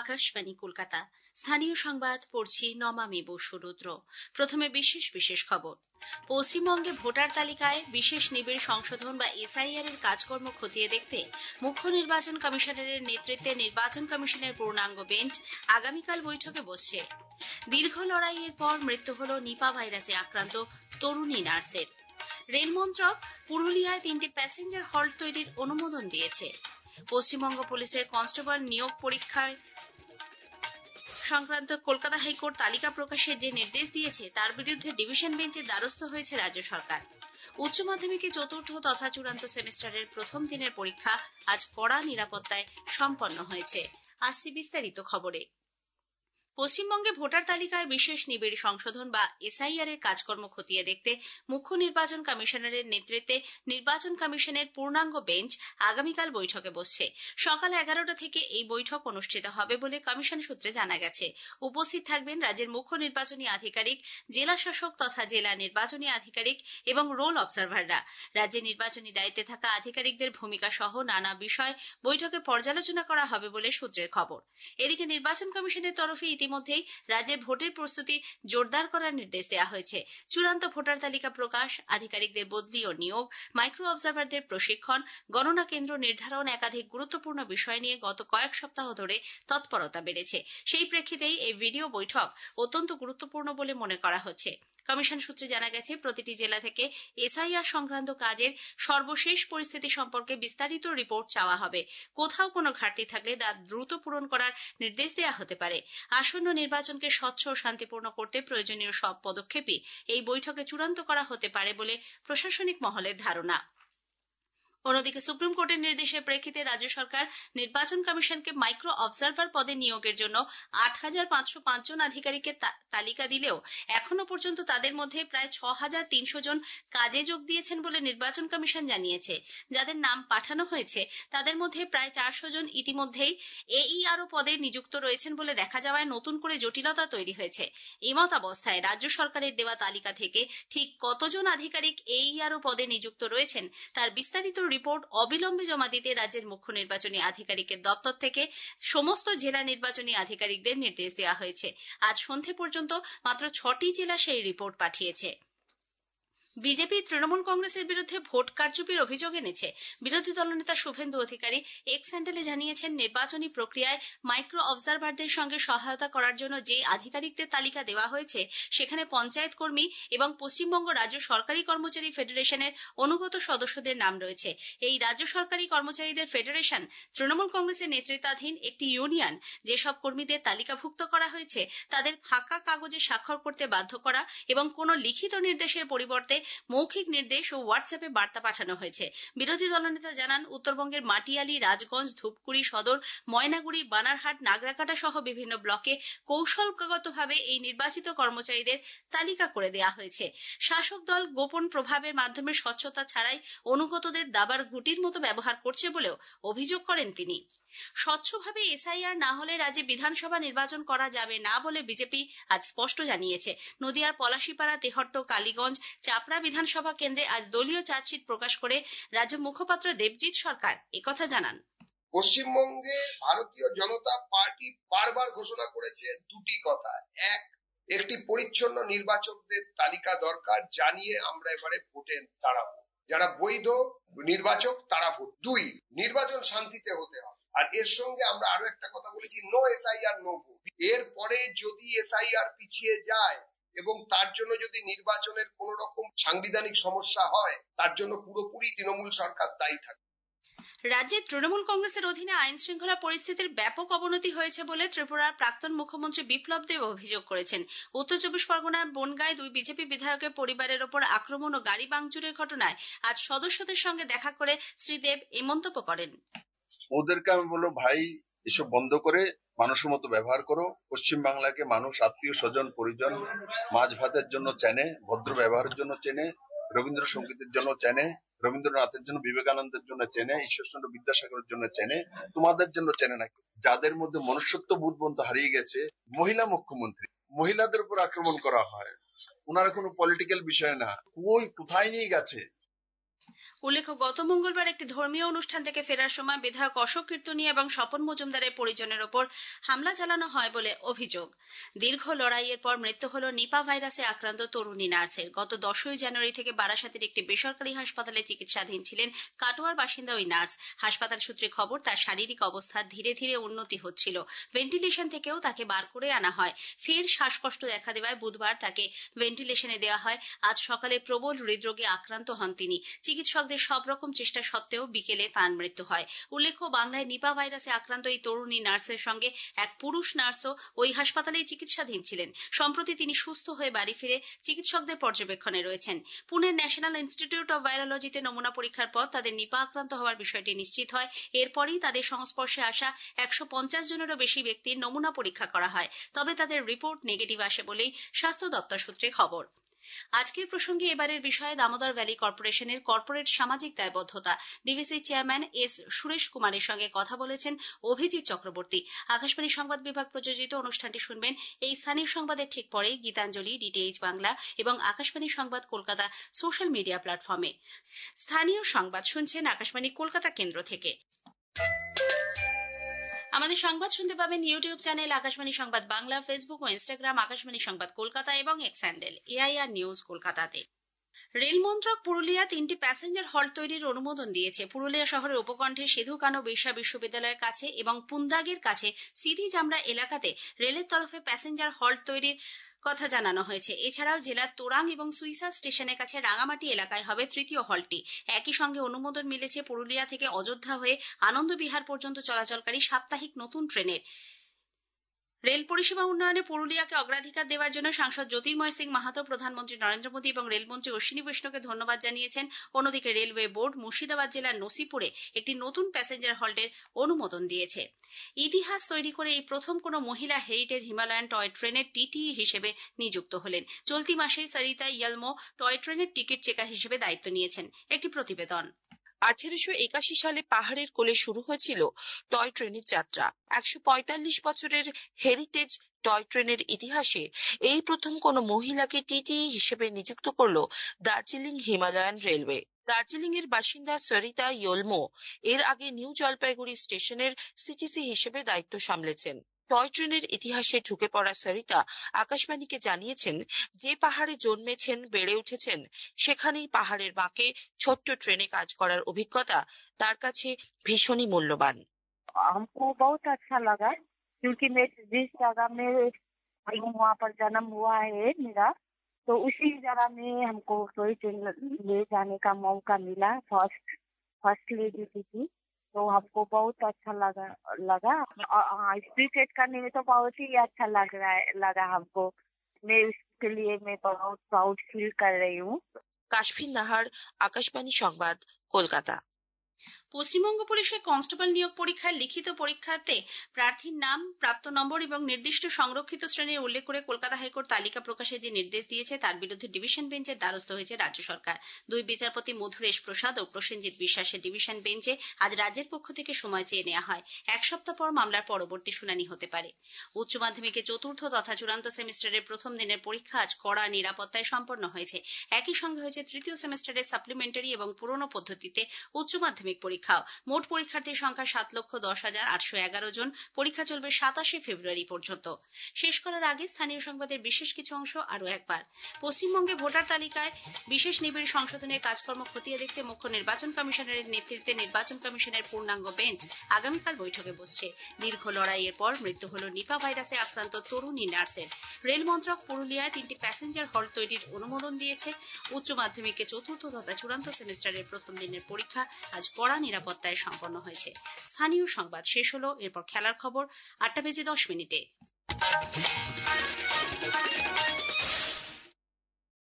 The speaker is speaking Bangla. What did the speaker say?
আকাশবাণী কলকাতা। স্থানীয় সংবাদ পড়ছি নমামি বসুরুদ্র। প্রথমে বিশেষ খবর। পশ্চিমবঙ্গে ভোটার তালিকায় বিশেষ নিবিড় সংশোধন বা এসআইআর এর কাজকর্ম খতিয়ে দেখতে মুখ্য নির্বাচন কমিশনারের নেতৃত্বে নির্বাচন কমিশনের পূর্ণাঙ্গ বেঞ্চ আগামীকাল বৈঠকে বসছে। দীর্ঘ লড়াইয়ের পর মৃত্যু হল নিপা ভাইরাসে আক্রান্ত তরুণী নার্সের। রেল মন্ত্রক পুরুলিয়ায় 3টি প্যাসেঞ্জার হল্ট তৈরির অনুমোদন দিয়েছে। পশ্চিমবঙ্গ পুলিশের কনস্টেবল নিয়োগ পরীক্ষায় সংক্রান্ত কলকাতা হাইকোর্ট তালিকা প্রকাশের যে নির্দেশ দিয়েছে তার বিরুদ্ধে ডিভিশন বেঞ্চের দ্বারস্থ হয়েছে রাজ্য সরকার। উচ্চ মাধ্যমিকে চতুর্থ তথা চূড়ান্ত সেমিস্টারের প্রথম দিনের পরীক্ষা আজ কড়া নিরাপত্তায় সম্পন্ন হয়েছে। আসছি বিস্তারিত খবরে। পশ্চিমবঙ্গে ভোটার তালিকায় বিশেষ নিবিড় সংশোধন বা এসআইআর এর কাজকর্ম খতিয়ে দেখতে মুখ্য নির্বাচন কমিশনারের নেতৃত্বে নির্বাচন কমিশনের পূর্ণাঙ্গ বেঞ্চ আগামীকাল বৈঠকে বসছে। সকাল 11টা থেকে এই বৈঠক অনুষ্ঠিত হবে বলে কমিশন সূত্রে জানা গেছে। উপস্থিত থাকবেন রাজ্যের মুখ্য নির্বাচনী আধিকারিক, জেলা শাসক তথা জেলা নির্বাচনী আধিকারিক এবং রোল অবজারভাররা। রাজ্যে নির্বাচনী দায়িত্বে থাকা আধিকারিকদের ভূমিকা সহ নানা বিষয় বৈঠকে পর্যালোচনা করা হবে বলে সূত্রের খবর। এদিকে নির্বাচন কমিশনের তরফে ইতিমধ্যেই রাজ্যে ভোটের প্রস্তুতি জোরদার করার নির্দেশ দেওয়া হয়েছে। চূড়ান্ত ভোটার তালিকা প্রকাশ, আধিকারিকদের বদলি ও নিয়োগ, মাইক্রো অবজারভারদের প্রশিক্ষণ, গণনা কেন্দ্র নির্ধারণ একাধিক গুরুত্বপূর্ণ বিষয় নিয়ে গত কয়েক সপ্তাহ ধরে তৎপরতা বেড়েছে। সেই প্রেক্ষিতেই এই ভিডিও বৈঠক অত্যন্ত গুরুত্বপূর্ণ বলে মনে করা হচ্ছে। কমিশন সূত্রে জানা গেছে, প্রতিটি জেলা থেকে এসআইআর সংক্রান্ত কাজের সর্বশেষ পরিস্থিতি সম্পর্কে বিস্তারিত রিপোর্ট চাওয়া হবে। কোথাও কোনো ঘাটতি থাকলে তা দ্রুত পূরণ করার নির্দেশ দেওয়া হতে পারে। আসন্ন নির্বাচনকে স্বচ্ছ ও শান্তিপূর্ণ করতে প্রয়োজনীয় সব পদক্ষেপই এই বৈঠকে চূড়ান্ত করা হতে পারে বলে প্রশাসনিক মহলের ধারণা। অন্যদিকে সুপ্রিম কোর্টের নির্দেশের প্রেক্ষিতে রাজ্য সরকার নির্বাচন কমিশনকে মাইক্রো অবজারভার পদে নিয়োগের জন্য 8,505 জন আধিকারিকের তালিকা দিলেও এখনো পর্যন্ত তাদের মধ্যে প্রায় 6,300 জন কাজে যোগ দিয়েছেন বলে নির্বাচন কমিশন জানিয়েছে। যাদের নাম পাঠানো হয়েছে তাদের মধ্যে প্রায় 400 জন ইতিমধ্যেই এইআরও পদে নিযুক্ত রয়েছেন বলে দেখা যাওয়ায় নতুন করে জটিলতা তৈরি হয়েছে। এমত অবস্থায় রাজ্য সরকারের দেওয়া তালিকা থেকে ঠিক কতজন আধিকারিক এইআরও পদে নিযুক্ত রয়েছেন তার বিস্তারিত রিপোর্ট অবিলম্বে জমা দিতে রাজ্যের মুখ্য নির্বাচনী আধিকারিকের দপ্তর থেকে সমস্ত জেলা নির্বাচনী আধিকারিকদের নির্দেশ দেওয়া হয়েছে। আজ সন্ধে পর্যন্ত মাত্র 6টি জেলা সেই রিপোর্ট পাঠিয়েছে। বিজেপি তৃণমূল কংগ্রেসের বিরুদ্ধে ভোট কারচুপির অভিযোগ এনেছে। বিরোধী দলনেতা শুভেন্দু অধিকারী এক্স হ্যান্ডেলে জানিয়েছেন, নির্বাচনী প্রক্রিয়ায় মাইক্রো অবজারভারদের সঙ্গে সহায়তা করার জন্য যে আধিকারিকদের তালিকা দেওয়া হয়েছে সেখানে পঞ্চায়েত কর্মী এবং পশ্চিমবঙ্গ রাজ্য সরকারি কর্মচারী ফেডারেশনের অনুগত সদস্যদের নাম রয়েছে। এই রাজ্য সরকারি কর্মচারীদের ফেডারেশন তৃণমূল কংগ্রেসের নেতৃত্বাধীন একটি ইউনিয়ন। যেসব কর্মীদের তালিকাভুক্ত করা হয়েছে তাদের ফাঁকা কাগজে স্বাক্ষর করতে বাধ্য করা এবং কোনো লিখিত নির্দেশের পরিবর্তে মৌখিক নির্দেশ ও হোয়াটসঅ্যাপে বার্তা পাঠানো হয়েছে। বিরোধী দলনেতা জানান, উত্তরবঙ্গের মাটিয়ালি, রাজগঞ্জ, ধূপগুড়ি সদর, ময়নাগুড়ি, বানারহাট, নাগরাকাটা সহ বিভিন্ন ব্লকে কৌশলগতভাবে এই নির্বাচিত কর্মচারীদের তালিকা করে দেওয়া হয়েছে। শাসক দল গোপন প্রভাবের মাধ্যমে স্বচ্ছতা ছাড়াই অনুগতদের দাবার গুটির মতো ব্যবহার করছে বলেও অভিযোগ করেন তিনি। স্বচ্ছভাবে এসআইআর না হলে রাজ্যে বিধানসভা নির্বাচন করা যাবে না বলে বিজেপি আজ স্পষ্ট জানিয়েছে। নদিয়ার পলাশীপাড়া, তেহট্ট, কালীগঞ্জ, চাপড়া বিধানসভা কেন্দ্রে আজ দলীয় চার্জশিট প্রকাশ করে রাজ্য মুখপাত্র দেবজিৎ সরকার একথা জানান। পশ্চিমবঙ্গে ভারতীয় জনতা পার্টি বারবার ঘোষণা করেছে দুটি কথা। একটি পরিচ্ছন্ন নির্বাচকদের তালিকা দরকার, জানিয়ে আমরা এবারে ভোটে দাঁড়াবো। যারা বৈধ নির্বাচক তারা ভোট। 2, নির্বাচন শান্তিতে হতে হবে। আর এর সঙ্গে আমরা আরো একটা কথা বলেছি, নো এসআইআর নো ভোট। এরপরে যদি এসআইআর পিছিয়ে যায় এবং তার জন্য যদি নির্বাচনের কোন রকম সাংবিধানিক সমস্যা হয়, তার জন্য পুরোপুরি তৃণমূল সরকার দায়ী থাকবে। রাজ্যে তৃণমূল কংগ্রেসের অধীনে আইন শৃঙ্খলা পরিস্থিতির ব্যাপক অবনতি হয়েছে বলে ত্রিপুরার প্রাক্তন মুখ্যমন্ত্রী বিপ্লব দেব অভিযোগ করেছেন। উত্তর 24 পরগনার বনগাঁয় 2 বিজেপি বিধায়কের পরিবারের ওপর আক্রমণ ও গাড়ি ভাঙচুরের ঘটনায় আজ সদস্যদের সঙ্গে দেখা করে শ্রী দেব এই মন্তব্য করেন। ওদেরকে আমি বলবো, ভাই এসব বন্ধ করে মানুষের মতো ব্যবহার করো। পশ্চিম বাংলাকে মানুষ আত্মীয় স্বজন পরিজন মাছ ভাতের জন্য চেনে, ভদ্র ব্যবহারের জন্য চেনে, রবীন্দ্রসঙ্গীতের জন্য চেনে, রবীন্দ্রনাথের জন্য, বিবেকানন্দের জন্য চেনে, ঈশ্বরচন্দ্র বিদ্যাসাগরের জন্য চেনে, তোমাদের জন্য চেনে না। যাদের মধ্যে মনুষ্যত্ব বোধ পর্যন্ত হারিয়ে গেছে, মহিলা মুখ্যমন্ত্রী, মহিলাদের উপর আক্রমণ করা হয়। ওনারা কোনো পলিটিক্যাল বিষয় না, কোথায় নিয়ে গেছে। উল্লেখ্য, গত মঙ্গলবার একটি ধর্মীয় অনুষ্ঠান থেকে ফেরার সময় বিধায়ক অশোক কীর্তনী এবং স্বপন মজুমদারের পরিজনের ওপর হামলা চালানো হয় বলে অভিযোগ। দীর্ঘ লড়াইয়ের পর মৃত্যু হল নিপা ভাইরাসে আক্রান্ত তরুণী নার্সের। গত 10ই জানুয়ারি থেকে বারাসাতের একটি বেসরকারি হাসপাতালে চিকিৎসাধীন ছিলেন কাটোয়ার বাসিন্দা ওই নার্স। হাসপাতাল সূত্রে খবর, তার শারীরিক অবস্থা ধীরে ধীরে উন্নতি হচ্ছিল। ভেন্টিলেশন থেকেও তাকে বার করে আনা হয়। ফের শ্বাসকষ্ট দেখা দেওয়ায় বুধবার তাকে ভেন্টিলেশনে দেওয়া হয়। আজ সকালে প্রবল হৃদরোগে আক্রান্ত হন তিনি। চিকিৎসকদের সব রকম চেষ্টা সত্ত্বেও বিকেলে তাঁর মৃত্যু হয়। উল্লেখ্য, বাংলায় নিপা ভাইরাসে আক্রান্ত এই তরুণী নার্সের সঙ্গে এক পুরুষ নার্সও ওই হাসপাতালেই চিকিৎসাধীন ছিলেন। সম্প্রতি তিনি সুস্থ হয়ে বাড়ি ফিরে চিকিৎসকদের পর্যবেক্ষণে রয়েছেন। পুনের ন্যাশনাল ইনস্টিটিউট অব ভাইরোলজিতে নমুনা পরীক্ষার পর তাদের নিপা আক্রান্ত হওয়ার বিষয়টি নিশ্চিত হয়। এরপরই তাদের সংস্পর্শে আসা 150 জনেরও বেশি ব্যক্তির নমুনা পরীক্ষা করা হয়। তবে তাদের রিপোর্ট নেগেটিভ আসে বলেই স্বাস্থ্য দপ্তর সূত্রে খবর। আজকের প্রসঙ্গে এবারের বিষয়ে দামোদর ভ্যালি কর্পোরেশনের কর্পোরেট সামাজিক দায়বদ্ধতা ডিভিসি চেয়ারম্যান এস সুরেশ কুমারের সঙ্গে কথা বলেছেন অভিজিৎ চক্রবর্তী। আকাশবাণী সংবাদ বিভাগ প্রযোজিত অনুষ্ঠানটি শুনবেন এই স্থানীয় সংবাদের ঠিক পরেই গীতাঞ্জলি, ডিটিএইচ বাংলা এবং আকাশবাণী সংবাদ কলকাতা সোশ্যাল মিডিয়া প্ল্যাটফর্মে। স্থানীয় সংবাদ শুনছেন আকাশবাণী কলকাতা কেন্দ্র থেকে। আমাদের সংবাদ শুনতে পাবেন ইউটিউব চ্যানেল আকাশবাণী সংবাদ বাংলা, ফেসবুক ও ইনস্টাগ্রাম আকাশবাণী সংবাদ কলকাতা এবং এক্স হ্যান্ডেল AIR নিউজ কলকাতাতে। রেল মন্ত্রক পুরুলিয়া 3টি প্যাসেঞ্জার হল্ট তৈরির অনুমোদন দিয়েছে। পুরুলিয়া শহরের উপকণ্ঠে সিধু কানু বিরসা বিশ্ববিদ্যালয়ের কাছে এবং পুন্দাগের কাছে সিধি জামরা এলাকাতে রেলের তরফে প্যাসেঞ্জার হল্ট তৈরির কথা জানানো হয়েছে। এছাড়াও জেলার তোরাং এবং সুইসা স্টেশনের কাছে রাঙামাটি এলাকায় হবে তৃতীয় হল্টটি। একই সঙ্গে অনুমোদন মিলেছে পুরুলিয়া থেকে অযোধ্যা হয়ে আনন্দবিহার পর্যন্ত চলাচলকারী সাপ্তাহিক নতুন ট্রেনের। রেল পরিষেবা উন্নয়নে পুরুলিয়াকে অগ্রাধিকার দেওয়ার জন্য সাংসদ জ্যোতির্ময় সিং মাহাতো প্রধানমন্ত্রী নরেন্দ্র মোদী এবং রেলমন্ত্রী অশ্বিনী বৈষ্ণবকে ধন্যবাদ জানিয়েছেন। অন্যদিকে রেলওয়ে বোর্ড মুর্শিদাবাদ জেলার নসিপুরে একটি নতুন প্যাসেঞ্জার হল্টের অনুমোদন দিয়েছে। ইতিহাস তৈরি করে এই প্রথম কোনো মহিলা হেরিটেজ হিমালয়ান টয় ট্রেনের TTE হিসেবে নিযুক্ত হলেন। চলতি মাসেই সরিতা ইয়েলমো টয় ট্রেনের টিকিট চেকার হিসেবে দায়িত্ব নিয়েছেন। একটি প্রতিবেদন। 1881 সালে পাহাড়ের কোলে শুরু হয়েছিল টয় ট্রেনের যাত্রা। 145 বছরের হেরিটেজ টয় ট্রেনের ইতিহাসে এই প্রথম কোনো মহিলাকে TTE হিসেবে নিযুক্ত করল দার্জিলিং হিমালয়ান রেলওয়ে। দার্জিলিং এর বাসিন্দা সরিতা ইয়েলমো এর আগে নিউ জলপাইগুড়ি স্টেশনের CTC হিসেবে দায়িত্ব সামলেছেন। টয় ট্রেনের ইতিহাসে ঢুকে পড়া সরিতা আকাশবাণীকে জানিয়েছেন, যে পাহাড়ে জন্মেছেন, বেড়ে উঠেছেন, সেখানেই পাহাড়ের বাঁকে ছোট্ট ট্রেনে কাজ করার অভিজ্ঞতা তার কাছে ভীষণই মূল্যবান। हमको बहुत अच्छा लगा क्योंकि मैं जिस जगह में आई हूँ वहाँ पर जन्म हुआ है मेरा, तो उसी जगह में हमको टॉय ट्रेन ले जाने का मौका मिला। फर्स्ट लेडी थी, तो हमको बहुत अच्छा लगा। टिकट करने में तो बहुत ही अच्छा लगा हमको। मैं इसके लिए मैं बहुत प्राउड फील कर रही हूँ। কাশফিন নাহার, আকাশবাণী সংবাদ, কলকাতা। পশ্চিমবঙ্গ পুলিশের কনস্টেবল নিয়োগ পরীক্ষায় লিখিত পরীক্ষাতে প্রার্থীর নাম, প্রাপ্ত নম্বর এবং নির্দিষ্ট সংরক্ষিত শ্রেণীর উল্লেখ করে কলকাতা হাইকোর্ট তালিকা প্রকাশে যে নির্দেশ দিয়েছে তার বিরুদ্ধে ডিভিশন বেঞ্চের দ্বারস্থ হয়েছে রাজ্য সরকার। দুই বিচারপতি মধুরেশ প্রসাদ ও প্রসেনজিৎ বিশ্বাসের ডিভিশন বেঞ্চে আজ রাজ্যের পক্ষ থেকে সময় চেয়ে নেওয়া হয়। এক সপ্তাহ পর মামলার পরবর্তী শুনানি হতে পারে। উচ্চ মাধ্যমিকে চতুর্থ তথা চূড়ান্ত সেমিস্টারের প্রথম দিনের পরীক্ষা আজ কড়া নিরাপত্তায় সম্পন্ন হয়েছে। একই সঙ্গে হয়েছে তৃতীয় সেমিস্টারের সাপ্লিমেন্টারি এবং পুরনো পদ্ধতিতে উচ্চ মাধ্যমিক পরীক্ষাও। মোট পরীক্ষার্থীর সংখ্যা 7,10,811 জন। পরীক্ষা চলবে 27 ফেব্রুয়ারি পর্যন্ত। শেষ করার আগে স্থানীয় সংবাদের বিশেষ কিছু অংশ আরো একবার। পশ্চিমবঙ্গে ভোটার তালিকায় বিশেষ নিবিড় সংশোধনের কাজকর্ম খতিয়ে দেখতে মুখ্য নির্বাচন কমিশনারের নেতৃত্বে নির্বাচন কমিশনের পূর্ণাঙ্গ বেঞ্চ আগামীকাল বৈঠকে বসছে। দীর্ঘ লড়াইয়ের পর মৃত্যু হল নিপা ভাইরাসে আক্রান্ত তরুণী নার্সের। রেল মন্ত্রক পুরুলিয়ায় 3টি প্যাসেঞ্জার হল্ট তৈরির অনুমোদন দিয়েছে। উচ্চ মাধ্যমিকে চতুর্থ তথা চূড়ান্ত সেমিস্টারের প্রথম দিনের পরীক্ষা আজ কড়া নিরাপত্তায় সম্পন্ন হয়েছে। স্থানীয় সংবাদ শেষ হলো। এরপর খেলার খবর 8টা বেজে 10 মিনিটে।